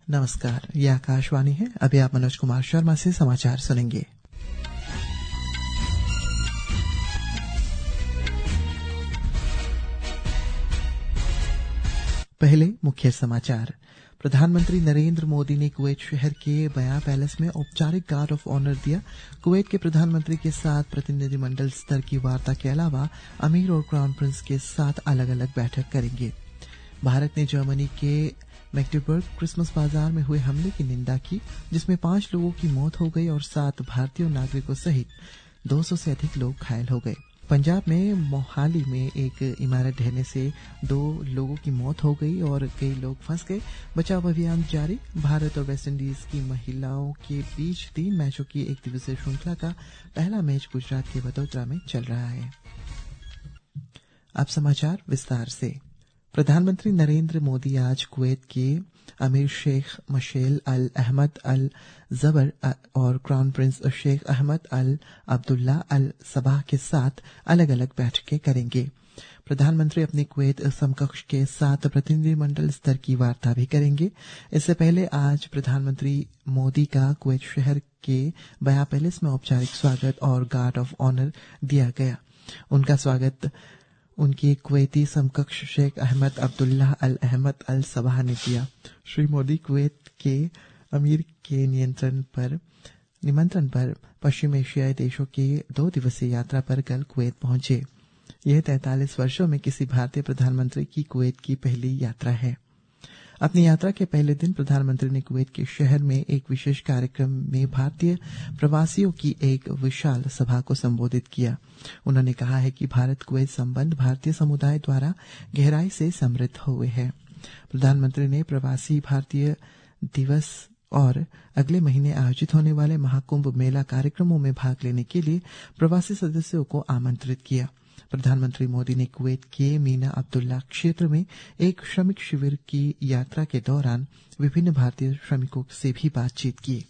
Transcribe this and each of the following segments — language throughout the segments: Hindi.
नमस्कार, ये आकाशवाणी है। अभी आप मनोज कुमार शर्मा से समाचार सुनेंगे। पहले मुख्य समाचार। प्रधानमंत्री नरेंद्र मोदी ने कुवैत शहर के बयां पैलेस में औपचारिक गार्ड ऑफ ऑनर दिया। कुवैत के प्रधानमंत्री के साथ प्रतिनिधिमंडल स्तर की वार्ता के अलावा अमीर और क्राउन प्रिंस के साथ अलग अलग बैठक करेंगे। भारत ने जर्मनी के मैग्डेबर्ग क्रिसमस बाजार में हुए हमले की निंदा की, जिसमें 5 लोगों की मौत हो गई और 7 भारतीय नागरिकों सहित 200 से अधिक लोग घायल हो गए। पंजाब में मोहाली में एक इमारत ढहने से 2 लोगों की मौत हो गई और कई लोग फंस गए। बचाव अभियान जारी। भारत और वेस्टइंडीज की महिलाओं के बीच 3 मैचों की एक दिवसीय श्रृंखला का पहला मैच गुजरात के वडोदरा में चल रहा है। अब समाचार विस्तार से। प्रधानमंत्री नरेंद्र मोदी आज कुवैत के अमीर शेख मशेल अल अहमद अल जबर और crown prince Sheikh Ahmad Al Abdullah Al Sabah के साथ अलग अलग बैठकें करेंगे। प्रधानमंत्री अपने कुवैत समकक्ष के साथ प्रतिनिधिमंडल स्तर की वार्ता भी करेंगे। इससे पहले आज प्रधानमंत्री मोदी का कुवैत शहर के बयां पैलेस में औपचारिक स्वागत और गार्ड ऑफ ऑनर दिया गया। उनका स्वागत उनके कुवैती समकक्ष Sheikh Ahmad Abdullah Al Ahmad Al Sabah ने किया। श्री मोदी कुवैत के अमीर के निमंत्रण पर पश्चिम एशियाई देशों की 2 दिवसीय यात्रा पर कल कुवैत पहुंचे। यह 43 वर्षों में किसी भारतीय प्रधानमंत्री की कुवैत की पहली यात्रा है। अपनी यात्रा के पहले दिन प्रधानमंत्री ने कुवैत के शहर में एक विशेष कार्यक्रम में भारतीय प्रवासियों की एक विशाल सभा को संबोधित किया। उन्होंने कहा है कि भारत कुवैत संबंध भारतीय समुदाय द्वारा गहराई से समृद्ध हुए हैं। प्रधानमंत्री ने प्रवासी भारतीय दिवस और अगले महीने आयोजित होने वाले महाकुंभ मेला कार्यक्रमों में भाग लेने के लिए प्रवासी सदस्यों को आमंत्रित किया। प्रधानमंत्री मोदी ने कुवैत के मीना अब्दुल्ला क्षेत्र में एक श्रमिक शिविर की यात्रा के दौरान विभिन्न भारतीय श्रमिकों से भी बातचीत की।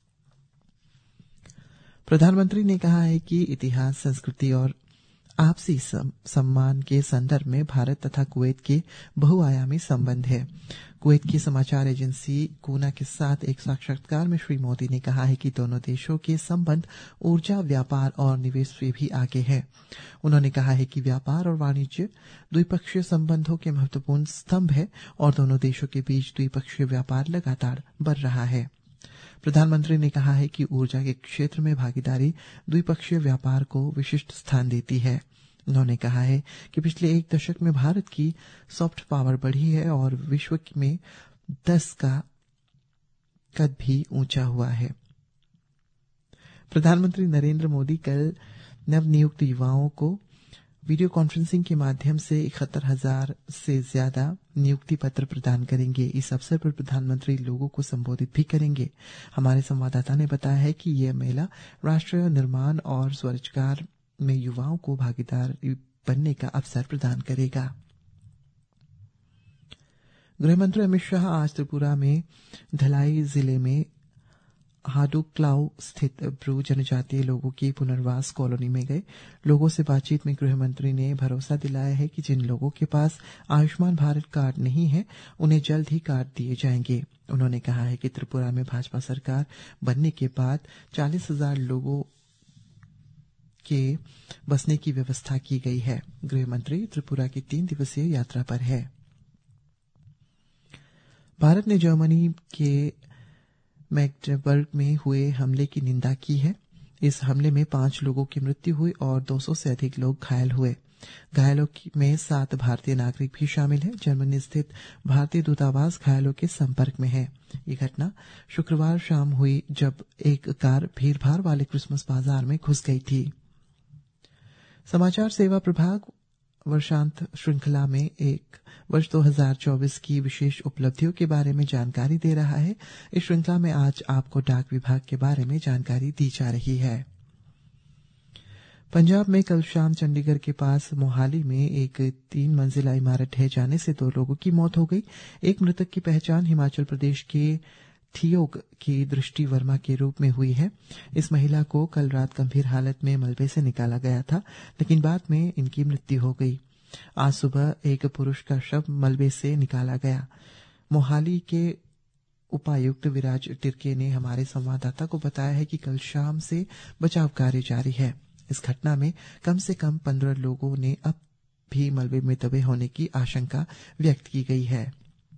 प्रधानमंत्री ने कहा है कि इतिहास, संस्कृति और आपसी सम्मान के संदर्भ में भारत तथा कुवैत के बहुआयामी संबंध है। कुवैत की समाचार एजेंसी कूना के साथ एक साक्षात्कार में श्री मोदी ने कहा है कि दोनों देशों के संबंध ऊर्जा, व्यापार और निवेश से भी आगे है। उन्होंने कहा है कि व्यापार और वाणिज्य द्विपक्षीय संबंधों के महत्वपूर्ण स्तंभ है और दोनों देशों के बीच द्विपक्षीय व्यापार लगातार बढ़ रहा है। प्रधानमंत्री ने कहा है कि ऊर्जा के क्षेत्र में भागीदारी द्विपक्षीय व्यापार को विशिष्ट स्थान देती है। उन्होंने कहा है कि पिछले 1 दशक में भारत की सॉफ्ट पावर बढ़ी है और विश्व में 10 का कद भी ऊंचा हुआ है। प्रधानमंत्री नरेंद्र मोदी कल नवनियुक्त युवाओं को वीडियो कॉन्फ्रेंसिंग के माध्यम से 71,000 से ज्यादा नियुक्ति पत्र प्रदान करेंगे। इस अवसर पर प्रधानमंत्री लोगों को संबोधित भी करेंगे। हमारे संवाददाता ने बताया है कि यह मेला राष्ट्र निर्माण और स्वरोजगार में युवाओं को भागीदार बनने का अवसर प्रदान करेगा। गृहमंत्री अमित शाह आज त्रिपुरा में धलाई जिले में हाडुक्लाउ स्थित ब्रू जनजातीय लोगों की पुनर्वास कॉलोनी में गए। लोगों से बातचीत में गृहमंत्री ने भरोसा दिलाया है कि जिन लोगों के पास आयुष्मान भारत कार्ड नहीं है, उन्हें जल्द ही कार्ड दिए जाएंगे। उन्होंने कहा है कि त्रिपुरा में भाजपा सरकार बनने के बाद 40,000 लोगों के बसने की व्यवस्था की गई है। गृहमंत्री त्रिपुरा की 3 दिवसीय यात्रा पर है। भारत ने जर्मनी के मैग्डेबर्ग में हुए हमले की निंदा की है। इस हमले में 5 लोगों की मृत्यु हुई और 200 से अधिक लोग घायल हुए। घायलों में 7 भारतीय नागरिक भी शामिल हैं। जर्मनी स्थित भारतीय दूतावास घायलों के संपर्क में है। ये घटना शुक्रवार शाम हुई जब एक कार भीड़भाड़ वाले क्रिसमस बाजार में घुस गई थी। समाचार सेवा प्रभाग वर्षांत श्रृंखला में एक वर्ष 2024 की विशेष उपलब्धियों के बारे में जानकारी दे रहा है। इस श्रृंखला में आज आपको डाक विभाग के बारे में जानकारी दी जा रही है। पंजाब में कल शाम चंडीगढ़ के पास मोहाली में एक 3 मंजिला इमारत ढह जाने से 2 लोगों की मौत हो गई। एक मृतक की पहचान हिमाचल प्रदेश के थियोग की दृष्टि वर्मा के रूप में हुई है। इस महिला को कल रात गंभीर हालत में मलबे से निकाला गया था, लेकिन बाद में इनकी मृत्यु हो गई। आज सुबह एक पुरुष का शव मलबे से निकाला गया। मोहाली के उपायुक्त विराज टिर्के ने हमारे संवाददाता को बताया है कि कल शाम से बचाव कार्य जारी है। इस घटना में कम से कम 15 लोगों ने अब भी मलबे में दबे होने की आशंका व्यक्त की गई है।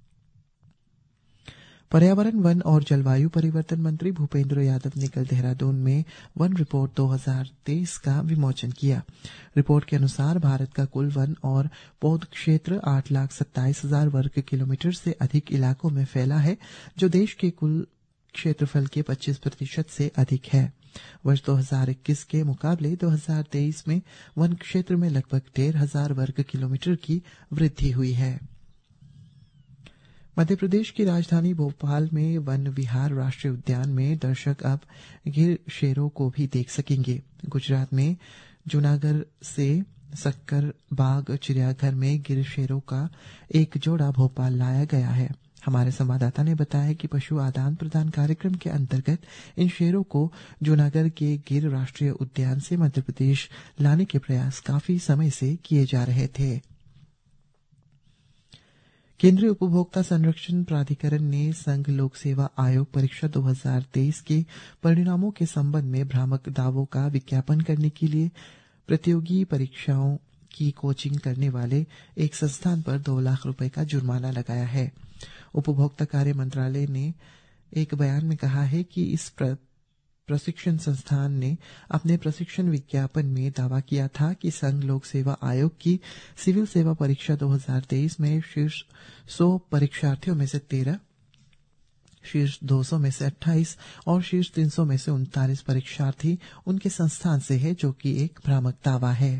पर्यावरण, वन और जलवायु परिवर्तन मंत्री भूपेंद्र यादव ने कल देहरादून में वन रिपोर्ट 2023 का विमोचन किया। रिपोर्ट के अनुसार भारत का कुल वन और पौध क्षेत्र 8,27,000 वर्ग किलोमीटर से अधिक इलाकों में फैला है, जो देश के कुल क्षेत्रफल के 25% से अधिक है। वर्ष 2021 के मुकाबले 2023 में वन क्षेत्र में लगभग 13,000 वर्ग किलोमीटर की वृद्धि हुई है। मध्य प्रदेश की राजधानी भोपाल में वन विहार राष्ट्रीय उद्यान में दर्शक अब गिर शेरों को भी देख सकेंगे। गुजरात में जूनागढ़ से सक्कर बाग चिड़ियाघर में गिर शेरों का एक जोड़ा भोपाल लाया गया है। हमारे संवाददाता ने बताया कि पशु आदान प्रदान कार्यक्रम के अंतर्गत इन शेरों को जूनागढ़ के गिर राष्ट्रीय उद्यान से मध्य प्रदेश लाने के प्रयास काफी समय से किए जा रहे थे। केंद्रीय उपभोक्ता संरक्षण प्राधिकरण ने संघ लोक सेवा आयोग परीक्षा 2023 के परिणामों के संबंध में भ्रामक दावों का विज्ञापन करने के लिए प्रतियोगी परीक्षाओं की कोचिंग करने वाले एक संस्थान पर 2 लाख रुपए का जुर्माना लगाया है। उपभोक्ता कार्य मंत्रालय ने एक बयान में कहा है कि इस प्रशिक्षण संस्थान ने अपने प्रशिक्षण विज्ञापन में दावा किया था कि संघ लोक सेवा आयोग की सिविल सेवा परीक्षा 2023 में शीर्ष 100 परीक्षार्थियों में से 13, शीर्ष 200 में से 28 और शीर्ष 300 में से 39 परीक्षार्थी उनके संस्थान से है, जो कि एक भ्रामक दावा है।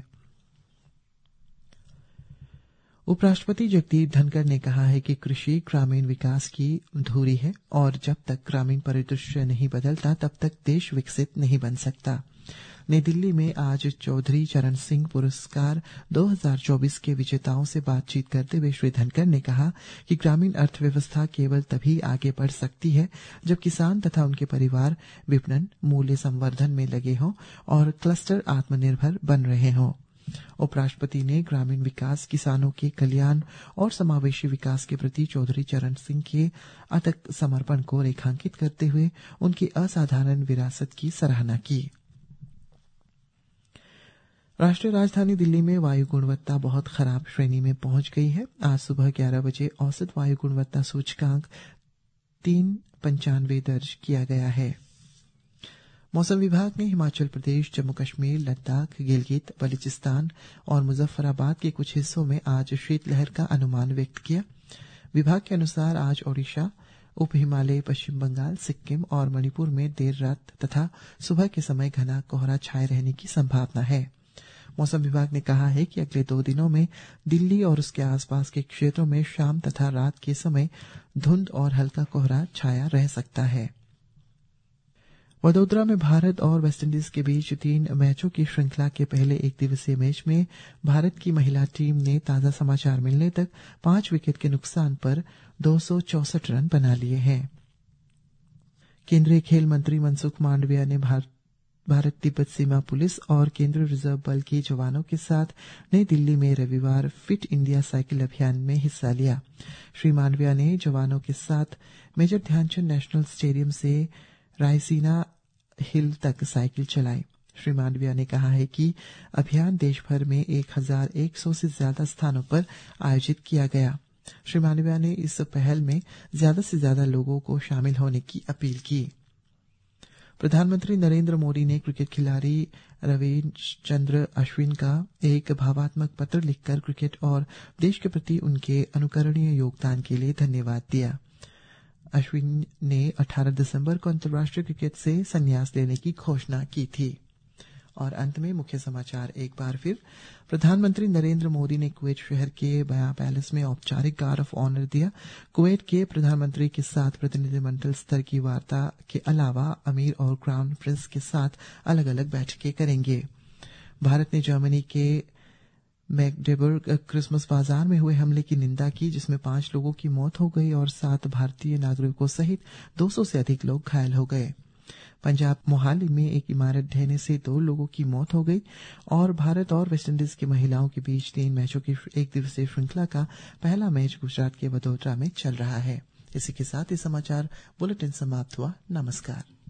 उपराष्ट्रपति जगदीप धनखड़ ने कहा है कि कृषि ग्रामीण विकास की धुरी है और जब तक ग्रामीण परिदृश्य नहीं बदलता तब तक देश विकसित नहीं बन सकता। नई दिल्ली में आज चौधरी चरण सिंह पुरस्कार 2024 के विजेताओं से बातचीत करते हुए श्री धनखड़ ने कहा कि ग्रामीण अर्थव्यवस्था केवल तभी आगे बढ़ सकती है जब किसान तथा उनके परिवार विपणन, मूल्य संवर्धन में लगे हों और क्लस्टर आत्मनिर्भर बन रहे हों। उपराष्ट्रपति ने ग्रामीण विकास, किसानों के कल्याण और समावेशी विकास के प्रति चौधरी चरण सिंह के अथक समर्पण को रेखांकित करते हुए उनकी असाधारण विरासत की सराहना की। राष्ट्रीय राजधानी दिल्ली में वायु गुणवत्ता बहुत खराब श्रेणी में पहुंच गई है। आज सुबह 11 बजे औसत वायु गुणवत्ता सूचकांक 395 दर्ज किया गया है। मौसम विभाग ने हिमाचल प्रदेश, जम्मू कश्मीर, लद्दाख, गिलगित, बलूचिस्तान और मुजफ्फराबाद के कुछ हिस्सों में आज शीतलहर का अनुमान व्यक्त किया। विभाग के अनुसार आज ओडिशा, उप हिमालय, पश्चिम बंगाल, सिक्किम और मणिपुर में देर रात तथा सुबह के समय घना कोहरा छाए रहने की संभावना है। मौसम विभाग ने कहा है कि अगले 2 दिनों में दिल्ली और उसके आसपास के क्षेत्रों में शाम तथा रात के समय धुंध और हल्का कोहरा छाया रह सकता है। वडोदरा में भारत और वेस्टइंडीज के बीच 3 मैचों की श्रृंखला के पहले एक दिवसीय मैच में भारत की महिला टीम ने ताजा समाचार मिलने तक 5 विकेट के नुकसान पर 264 रन बना लिए हैं। केंद्रीय खेल मंत्री मनसुख मांडविया ने भारत तिब्बत सीमा पुलिस और केंद्रीय रिजर्व बल के जवानों के साथ नई दिल्ली में रविवार फिट इंडिया साइकिल अभियान में हिस्सा लिया। श्री मांडविया ने जवानों के साथ मेजर ध्यानचंद नेशनल स्टेडियम से रायसीना हिल तक साइकिल चलाई। श्री मांडविया ने कहा है कि अभियान देश भर में 1100 से ज्यादा स्थानों पर आयोजित किया गया। श्री मांडविया ने इस पहल में ज्यादा से ज्यादा लोगों को शामिल होने की अपील की। प्रधानमंत्री नरेंद्र मोदी ने क्रिकेट खिलाड़ी रविचंद्र अश्विन का एक भावात्मक पत्र लिखकर क्रिकेट और देश के प्रति उनके अनुकरणीय योगदान के लिए धन्यवाद दिया। अश्विन ने 18 दिसंबर को अंतर्राष्ट्रीय क्रिकेट से संन्यास लेने की घोषणा की थी। और अंत में मुख्य समाचार एक बार फिर। प्रधानमंत्री नरेंद्र मोदी ने कुवैत शहर के बया पैलेस में औपचारिक गार्ड ऑफ ऑनर दिया। कुवैत के प्रधानमंत्री के साथ प्रतिनिधिमंडल स्तर की वार्ता के अलावा अमीर और क्राउन प्रिंस के साथ अलग अलग बैठकें करेंगे। भारत ने जर्मनी के मैग्डेबर्ग क्रिसमस बाजार में हुए हमले की निंदा की, जिसमें 5 लोगों की मौत हो गई और 7 भारतीय नागरिकों सहित 200 से अधिक लोग घायल हो गए। पंजाब मोहाली में एक इमारत ढहने से 2 लोगों की मौत हो गई और भारत और वेस्टइंडीज की महिलाओं के बीच 3 मैचों की एक दिवसीय श्रृंखला का पहला मैच गुजरात के वडोदरा में चल रहा है। इसी के साथ ही समाचार बुलेटिन समाप्त हुआ। नमस्कार।